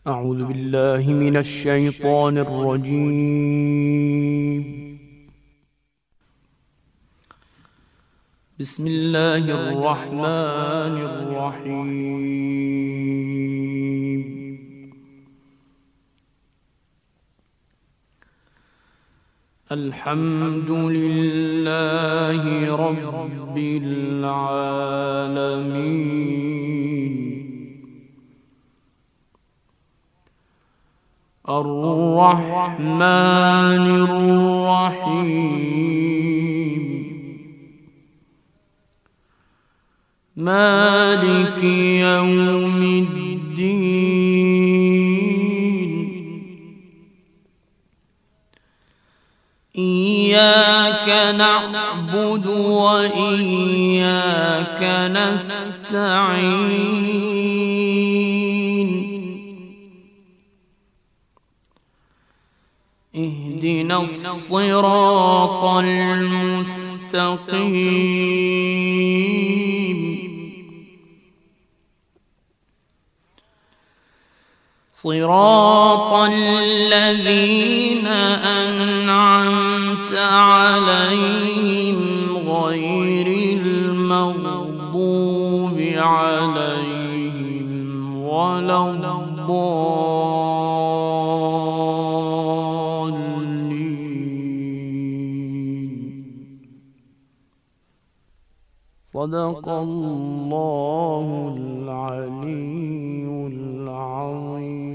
أعوذ بالله من الشيطان الرجيم. بسم الله الرحمن الرحيم. الحمد لله رب العالمين، الرحمن الرحيم، مالك يوم الدين. إياك نعبد وإياك نستعين، اهدنا الصراط المستقيم، صراط الذين أنعمت عليهم غير المغضوب عليهم ولا الضالين. صدق الله العلي العظيم.